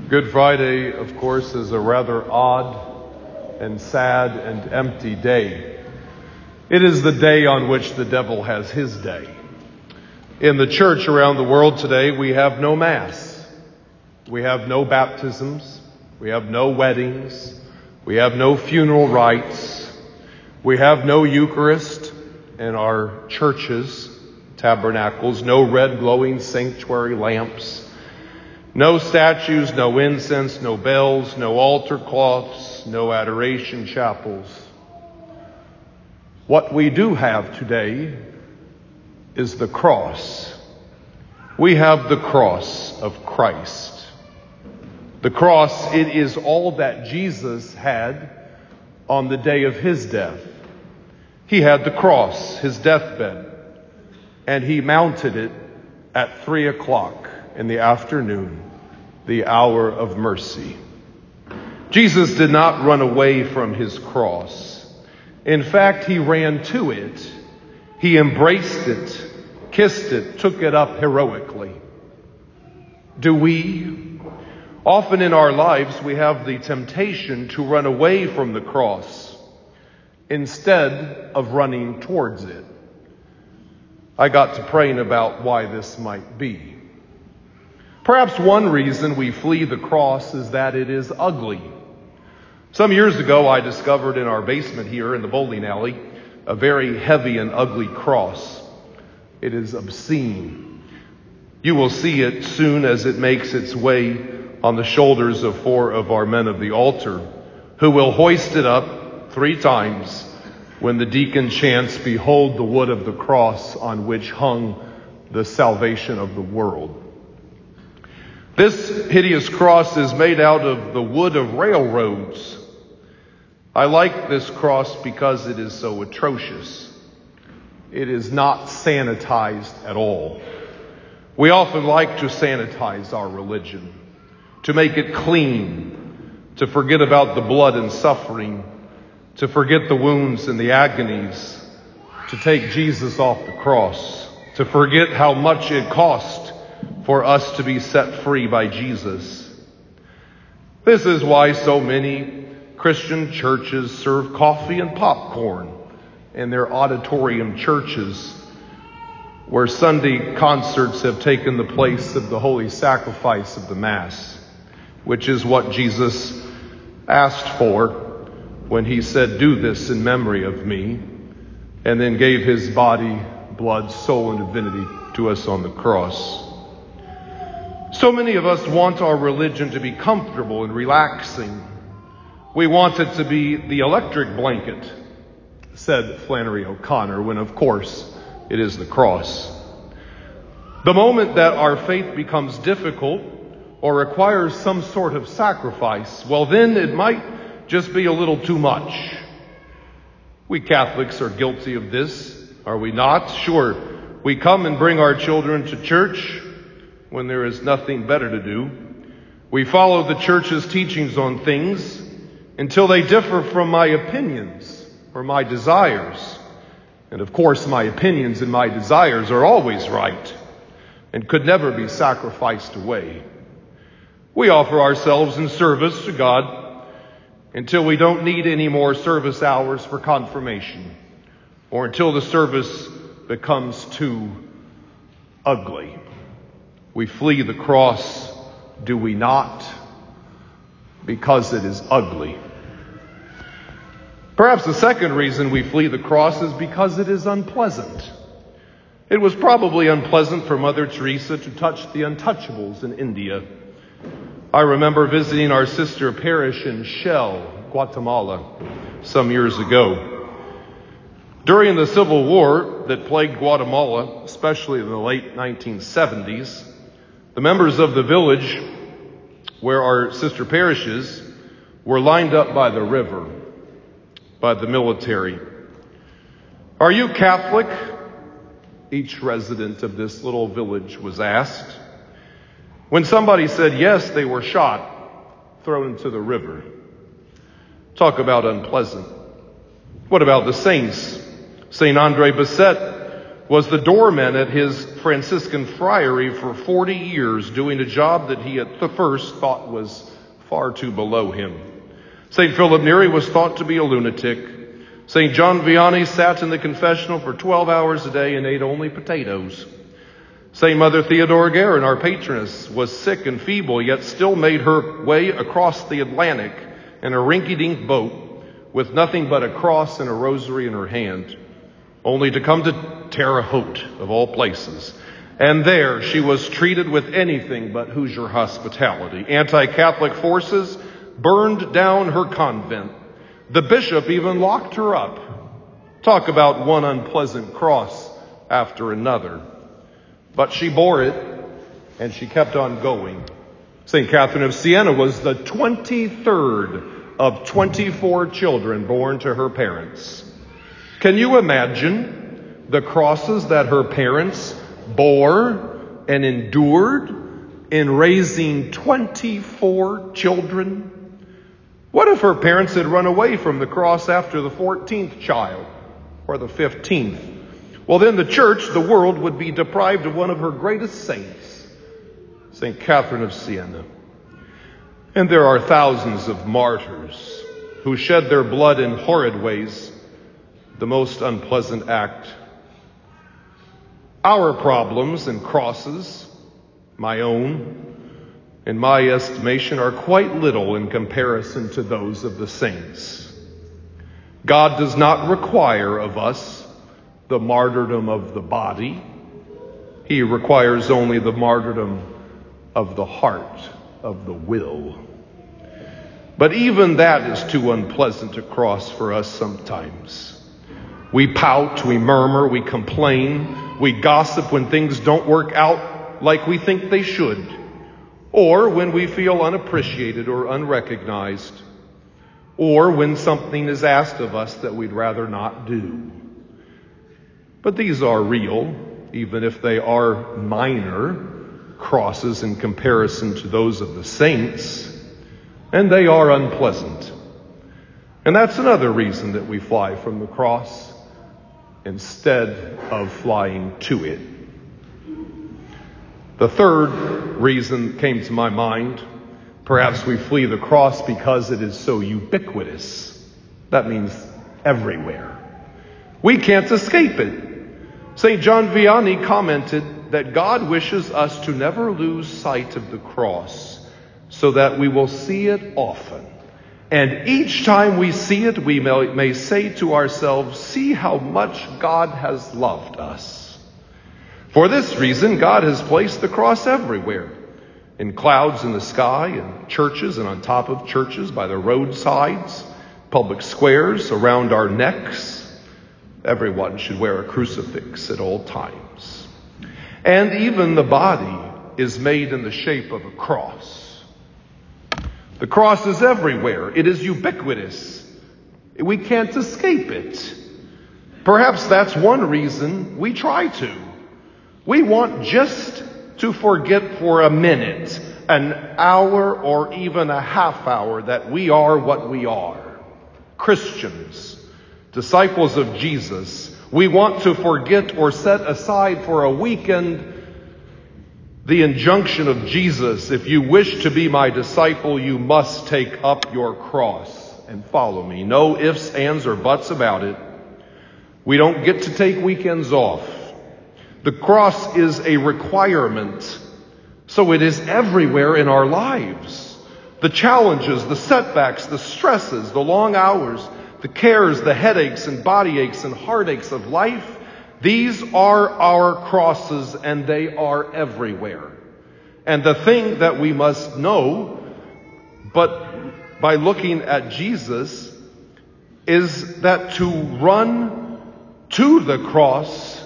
Good Friday, of course, is a rather odd and sad and empty day. It is the day on which the devil has his day. In the church around the world today, we have no Mass. We have no baptisms. We have no weddings. We have no funeral rites. We have no Eucharist in our churches, tabernacles, no red glowing sanctuary lamps. No statues, no incense, no bells, no altar cloths, no adoration chapels. What we do have today is the cross. We have the cross of Christ. The cross, it is all that Jesus had on the day of his death. He had the cross, his deathbed, and he mounted it at 3:00 in the afternoon, the hour of mercy. Jesus did not run away from his cross. In fact, he ran to it. He embraced it, kissed it, took it up heroically. Do we? Often in our lives, we have the temptation to run away from the cross instead of running towards it. I got to praying about why this might be. Perhaps one reason we flee the cross is that it is ugly. Some years ago, I discovered in our basement here in the bowling alley a very heavy and ugly cross. It is obscene. You will see it soon as it makes its way on the shoulders of 4 of our men of the altar, who will hoist it up 3 times when the deacon chants, "Behold the wood of the cross on which hung the salvation of the world." This hideous cross is made out of the wood of railroads. I like this cross because it is so atrocious. It is not sanitized at all. We often like to sanitize our religion, to make it clean, to forget about the blood and suffering, to forget the wounds and the agonies, to take Jesus off the cross, to forget how much it cost for us to be set free by Jesus. This is why so many Christian churches serve coffee and popcorn in their auditorium churches, where Sunday concerts have taken the place of the holy sacrifice of the Mass, which is what Jesus asked for when he said, "Do this in memory of me," and then gave his body, blood, soul, and divinity to us on the cross. So many of us want our religion to be comfortable and relaxing. We want it to be the electric blanket, said Flannery O'Connor, when of course it is the cross. The moment that our faith becomes difficult or requires some sort of sacrifice, well then it might just be a little too much. We Catholics are guilty of this, are we not? Sure, we come and bring our children to church when there is nothing better to do. We follow the church's teachings on things until they differ from my opinions or my desires. And of course, my opinions and my desires are always right and could never be sacrificed away. We offer ourselves in service to God until we don't need any more service hours for confirmation, or until the service becomes too ugly. We flee the cross, do we not? Because it is ugly. Perhaps the second reason we flee the cross is because it is unpleasant. It was probably unpleasant for Mother Teresa to touch the untouchables in India. I remember visiting our sister parish in Shell, Guatemala, some years ago. During the Civil War that plagued Guatemala, especially in the late 1970s, the members of the village where our sister parish is were lined up by the river, by the military. "Are you Catholic?" each resident of this little village was asked. When somebody said yes, they were shot, thrown into the river. Talk about unpleasant. What about the saints? St. Andre Bessette was the doorman at his Franciscan friary for 40 years, doing a job that he at the first thought was far too below him. St. Philip Neri was thought to be a lunatic. St. John Vianney sat in the confessional for 12 hours a day and ate only potatoes. St. Mother Theodora Guerin, our patroness, was sick and feeble, yet still made her way across the Atlantic in a rinky-dink boat with nothing but a cross and a rosary in her hand, only to come to Terre Haute, of all places. And there she was treated with anything but Hoosier hospitality. Anti-Catholic forces burned down her convent. The bishop even locked her up. Talk about one unpleasant cross after another. But she bore it, and she kept on going. St. Catherine of Siena was the 23rd of 24 children born to her parents. Can you imagine the crosses that her parents bore and endured in raising 24 children? What if her parents had run away from the cross after the 14th child or the 15th? Well, then the church, the world, would be deprived of one of her greatest saints, St. Catherine of Siena. And there are thousands of martyrs who shed their blood in horrid ways, the most unpleasant act. Our problems and crosses, my own, in my estimation, are quite little in comparison to those of the saints. God does not require of us the martyrdom of the body. He requires only the martyrdom of the heart, of the will. But even that is too unpleasant to cross for us sometimes. We pout, we murmur, we complain, we gossip when things don't work out like we think they should, or when we feel unappreciated or unrecognized, or when something is asked of us that we'd rather not do. But these are real, even if they are minor crosses in comparison to those of the saints, and they are unpleasant. And that's another reason that we fly from the cross instead of flying to it. The third reason came to my mind. Perhaps we flee the cross because it is so ubiquitous. That means everywhere. We can't escape it. St. John Vianney commented that God wishes us to never lose sight of the cross so that we will see it often. And each time we see it, we may say to ourselves, see how much God has loved us. For this reason, God has placed the cross everywhere. In clouds in the sky, in churches and on top of churches, by the roadsides, public squares, around our necks. Everyone should wear a crucifix at all times. And even the body is made in the shape of a cross. The cross is everywhere. It is ubiquitous. We can't escape it. Perhaps that's one reason we try to. We want just to forget for a minute, an hour, or even a half hour that we are what we are. Christians, disciples of Jesus. We want to forget or set aside for a weekend the injunction of Jesus, if you wish to be my disciple, you must take up your cross and follow me. No ifs, ands, or buts about it. We don't get to take weekends off. The cross is a requirement, so it is everywhere in our lives. The challenges, the setbacks, the stresses, the long hours, the cares, the headaches and body aches and heartaches of life, these are our crosses, and they are everywhere. And the thing that we must know, but by looking at Jesus, is that to run to the cross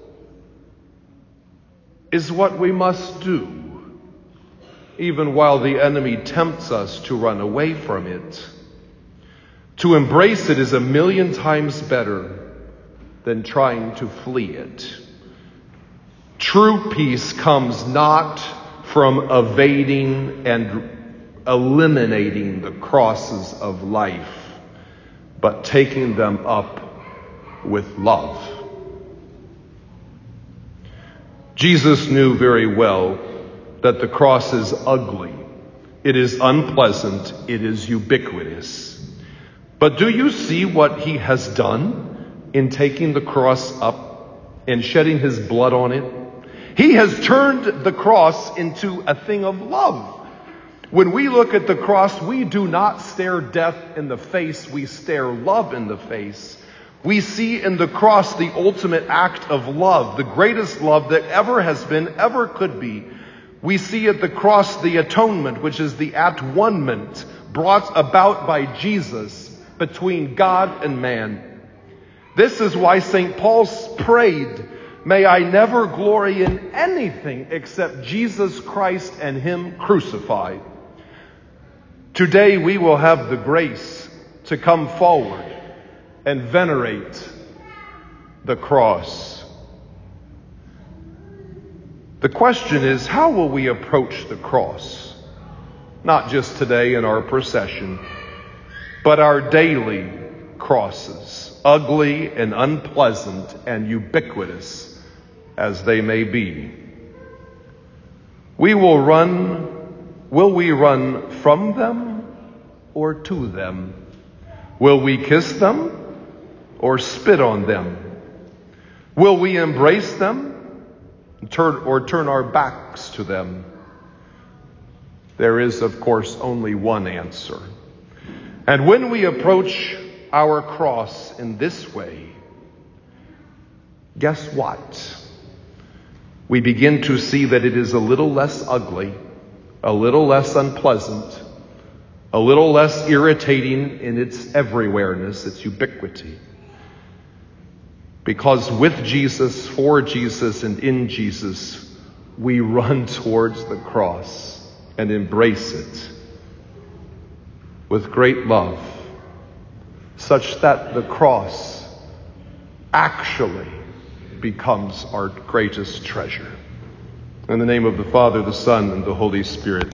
is what we must do, even while the enemy tempts us to run away from it. To embrace it is 1,000,000 times better than trying to flee it. True peace comes not from evading and eliminating the crosses of life, but taking them up with love. Jesus knew very well that the cross is ugly. It is unpleasant. It is ubiquitous. But do you see what he has done in taking the cross up and shedding his blood on it? He has turned the cross into a thing of love. When we look at the cross, we do not stare death in the face. We stare love in the face. We see in the cross the ultimate act of love, the greatest love that ever has been, ever could be. We see at the cross the atonement, which is the at-one-ment brought about by Jesus between God and man. This is why St. Paul prayed, "May I never glory in anything except Jesus Christ and Him crucified." Today we will have the grace to come forward and venerate the cross. The question is, how will we approach the cross? Not just today in our procession, but our daily crosses, ugly and unpleasant and ubiquitous as they may be. Will we run from them or to them? Will we kiss them or spit on them? Will we embrace them or turn our backs to them? There is, of course, only one answer. And when we approach our cross in this way, guess what? We begin to see that it is a little less ugly, a little less unpleasant, a little less irritating in its everywhereness, its ubiquity. Because with Jesus, for Jesus, and in Jesus, we run towards the cross and embrace it with great love, such that the cross actually becomes our greatest treasure. In the name of the Father, the Son, and the Holy Spirit.